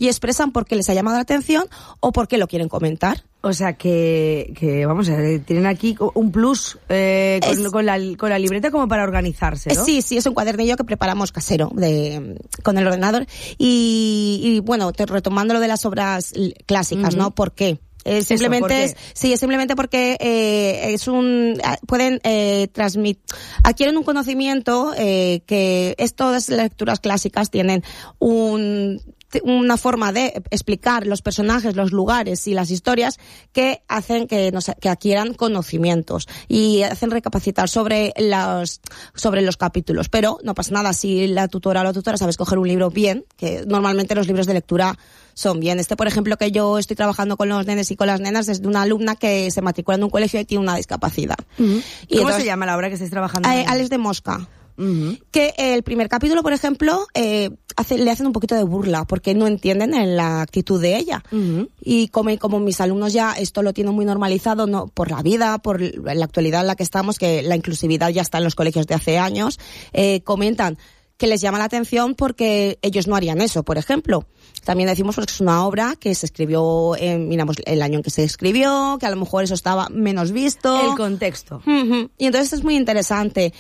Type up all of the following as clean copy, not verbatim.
y expresan por qué les ha llamado la atención o por qué lo quieren comentar. O sea que vamos a ver, tienen aquí un plus con la libreta como para organizarse, ¿no? Sí, es un cuadernillo que preparamos casero con el ordenador y bueno, retomando lo de las obras clásicas, ¿no? ¿Por qué? Simplemente simplemente porque pueden adquieren un conocimiento que todas las lecturas clásicas tienen una forma de explicar los personajes, los lugares y las historias que hacen que adquieran conocimientos y hacen recapacitar sobre los capítulos. Pero no pasa nada si la tutora o la tutora sabe escoger un libro bien, que normalmente los libros de lectura son bien. Por ejemplo, que yo estoy trabajando con los nenes y con las nenas desde una alumna que se matricula en un colegio y tiene una discapacidad. Y ¿cómo se llama la obra que estáis trabajando? Ales de Mosca. Que el primer capítulo, por ejemplo, le hacen un poquito de burla porque no entienden la actitud de ella. Y como mis alumnos ya esto lo tienen muy normalizado, no por la vida, por la actualidad en la que estamos, que la inclusividad ya está en los colegios de hace años, comentan que les llama la atención porque ellos no harían eso, por ejemplo. También decimos que es una obra que se escribió, miramos el año en que se escribió, que a lo mejor eso estaba menos visto. El contexto. Y entonces es muy interesante.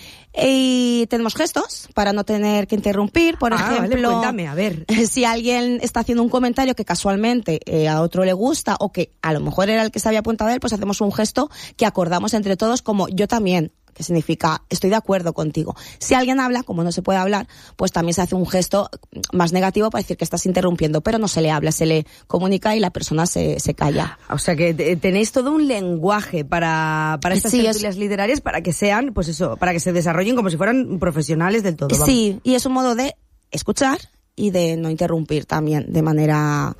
Y tenemos gestos para no tener que interrumpir, por ejemplo. Vale, cuéntame, a ver. Si alguien está haciendo un comentario que casualmente a otro le gusta o que a lo mejor era el que se había apuntado a él, pues hacemos un gesto que acordamos entre todos como yo también, que significa estoy de acuerdo contigo. Si alguien habla, como no se puede hablar, pues también se hace un gesto más negativo para decir que estás interrumpiendo, pero no se le habla, se le comunica y la persona se calla. O sea que tenéis todo un lenguaje para estas tertulias literarias para que sean, pues eso, para que se desarrollen como si fueran profesionales del todo. Vamos. Sí, y es un modo de escuchar y de no interrumpir también de manera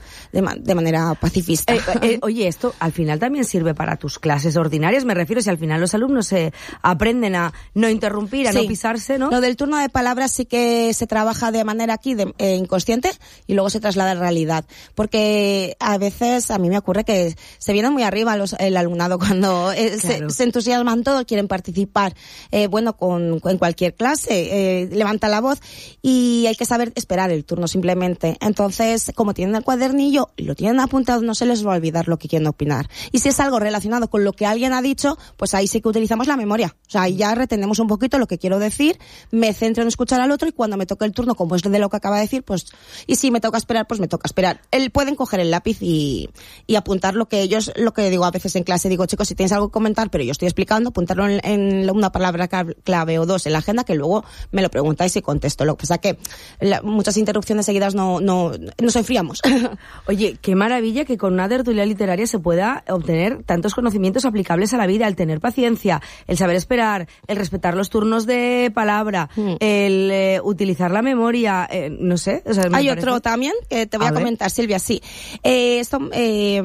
pacifista. Oye, esto al final también sirve para tus clases ordinarias, me refiero, si al final los alumnos se aprenden a no interrumpir, a no pisarse, ¿no? Lo del turno de palabras sí que se trabaja de manera aquí inconsciente y luego se traslada a la realidad, porque a veces a mí me ocurre que se vienen muy arriba el alumnado cuando se entusiasman todos, quieren participar, en cualquier clase, levanta la voz y hay que saber esperar el turno simplemente. Entonces, como tienen el cuadernillo y lo tienen apuntado, no se les va a olvidar lo que quieren opinar. Y si es algo relacionado con lo que alguien ha dicho, pues ahí sí que utilizamos la memoria. O sea, ahí ya retenemos un poquito lo que quiero decir, me centro en escuchar al otro y cuando me toque el turno, como es de lo que acaba de decir, pues, y si me toca esperar, pues me toca esperar. Pueden coger el lápiz y apuntar lo que digo a veces en clase, digo, chicos, si tienes algo que comentar, pero yo estoy explicando, apuntarlo en una palabra clave o dos en la agenda, que luego me lo preguntáis y contesto. Lo que pasa que muchas interrupciones seguidas nos enfriamos. Oye, qué maravilla que con una tertulia literaria se pueda obtener tantos conocimientos aplicables a la vida, el tener paciencia, el saber esperar, el respetar los turnos de palabra, el utilizar la memoria, no sé. O sea, hay otro también que te voy a comentar, Silvia, sí. Esto no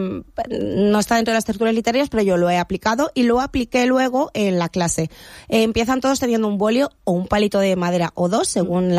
está dentro de las tertulias literarias, pero yo lo he aplicado y lo apliqué luego en la clase. Empiezan todos teniendo un bolio o un palito de madera o dos, según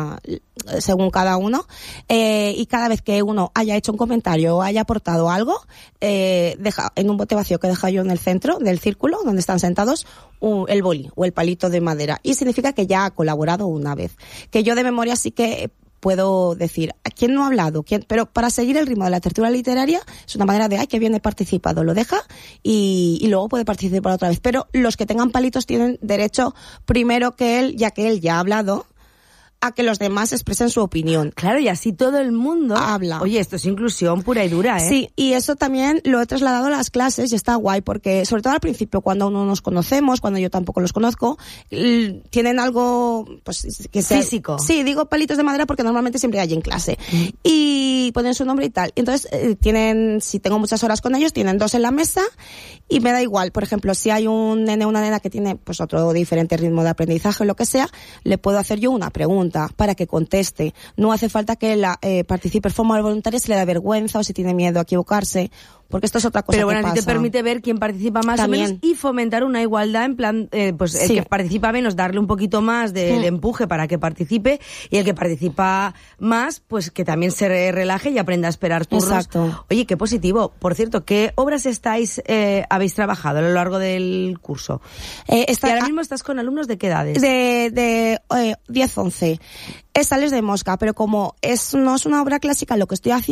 cada uno, y cada vez que uno haya hecho un comentario o haya aportado algo, deja en un bote vacío que deja yo en el centro del círculo donde están sentados el boli o el palito de madera, y significa que ya ha colaborado una vez. Que yo de memoria sí que puedo decir a quién no ha hablado, pero para seguir el ritmo de la tertulia literaria es una manera de que bien he participado, lo deja y luego puede participar otra vez. Pero los que tengan palitos tienen derecho primero que él, ya que él ya ha hablado, a que los demás expresen su opinión. Claro, y así todo el mundo habla. Oye, esto es inclusión pura y dura, ¿eh? Sí, y eso también lo he trasladado a las clases y está guay porque, sobre todo al principio, cuando no nos conocemos, cuando yo tampoco los conozco, tienen algo, pues, que sea físico. Sí, digo palitos de madera porque normalmente siempre hay en clase. Y ponen su nombre y tal. Entonces, si tengo muchas horas con ellos, tienen 2 en la mesa y me da igual. Por ejemplo, si hay un nene o una nena que tiene, pues, otro diferente ritmo de aprendizaje o lo que sea, le puedo hacer yo una pregunta para que conteste. No hace falta que participe de forma voluntaria si le da vergüenza o si tiene miedo a equivocarse, porque esto es otra cosa. Pero bueno, que pasa. Te permite ver quién participa más también, o menos y fomentar una igualdad en plan, pues el que participa menos, darle un poquito más de empuje para que participe, y el que participa más, pues que también se relaje y aprenda a esperar turnos. Exacto. Oye, qué positivo. Por cierto, ¿qué obras habéis trabajado a lo largo del curso? Y ahora mismo estás con alumnos de qué edades? De 10-11. Es Ales de Mosca, pero como no es una obra clásica lo que estoy haciendo,